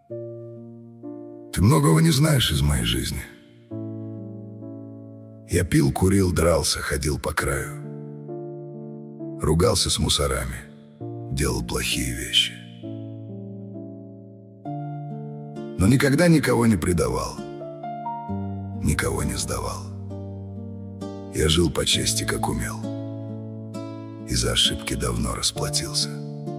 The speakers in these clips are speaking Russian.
Ты многого не знаешь из моей жизни. Я пил, курил, дрался, ходил по краю, ругался с мусорами, делал плохие вещи. Но никогда никого не предавал, никого не сдавал. Я жил по чести, как умел, и за ошибки давно расплатился.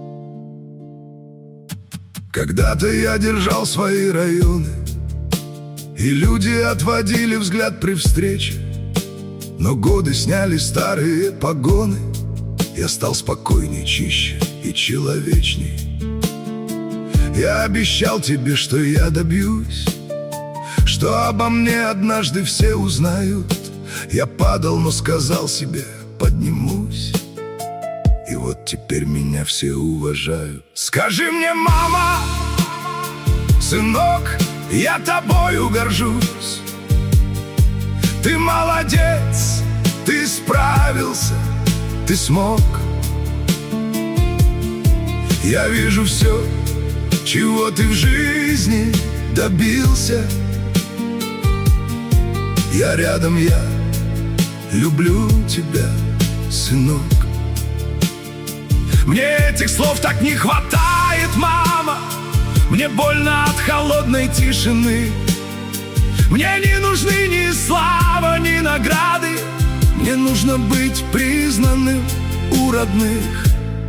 Когда-то я держал свои районы, и люди отводили взгляд при встрече. Но годы сняли старые погоны, я стал спокойней, чище и человечней. Я обещал тебе, что я добьюсь, что обо мне однажды все узнают. Я падал, но сказал себе, поднимусь. И вот теперь меня все уважают. Скажи мне, мама, сынок, я тобою горжусь. Ты молодец, ты справился, ты смог. Я вижу все, чего ты в жизни добился. Я рядом, я люблю тебя, сынок. Мне этих слов так не хватает, мама. Мне больно от холодной тишины. Мне не нужны ни слава, ни награды. Мне нужно быть признанным у родных.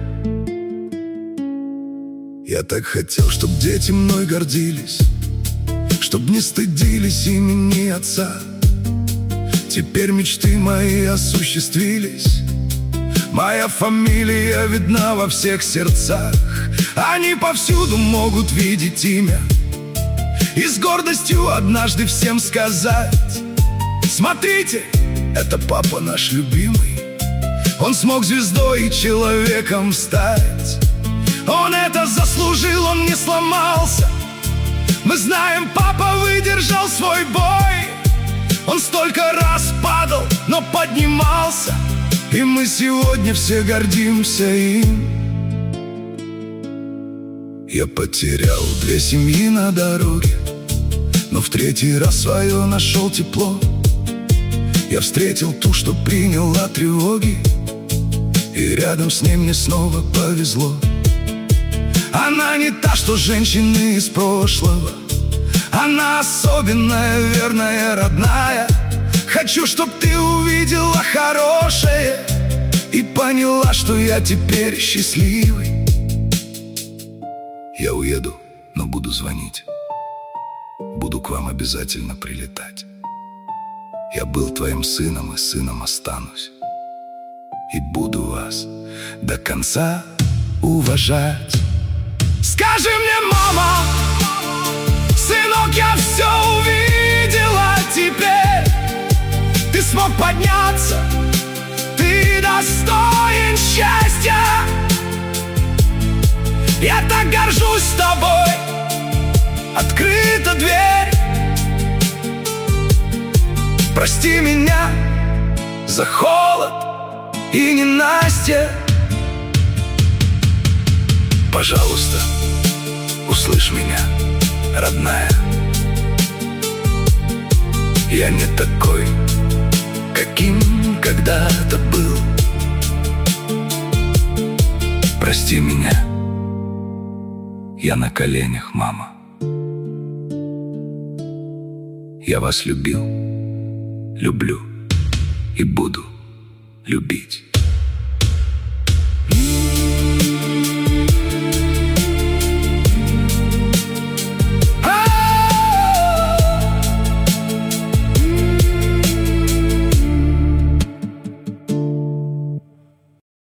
Я так хотел, чтоб дети мной гордились, чтоб не стыдились имени отца. Теперь мечты мои осуществились. Моя фамилия видна во всех сердцах. Они повсюду могут видеть имя и с гордостью однажды всем сказать: смотрите, это папа наш любимый. Он смог звездой и человеком стать. Он это заслужил, он не сломался. Мы знаем, папа выдержал свой бой. Он столько раз падал, но поднимался. И мы сегодня все гордимся им. Я потерял 2 семьи на дороге, но в 3-й раз свое нашел тепло. Я встретил ту, что приняла тревоги, и рядом с ней мне снова повезло. Она не та, что женщины из прошлого. Она особенная, верная, родная. Хочу, чтоб ты увидела хорошее и поняла, что я теперь счастливый. Я уеду, но буду звонить. Буду к вам обязательно прилетать. Я был твоим сыном и сыном останусь. И буду вас до конца уважать. Скажи мне, мама, сынок, я все увидела теперь. Ты смог подняться, ты достоин счастья. Я так горжусь тобой, открыта дверь. Прости меня за холод и ненастье. Пожалуйста, услышь меня, родная. Я не такой, каким когда-то был. Прости меня, я на коленях, мама. Я вас любил, люблю и буду любить.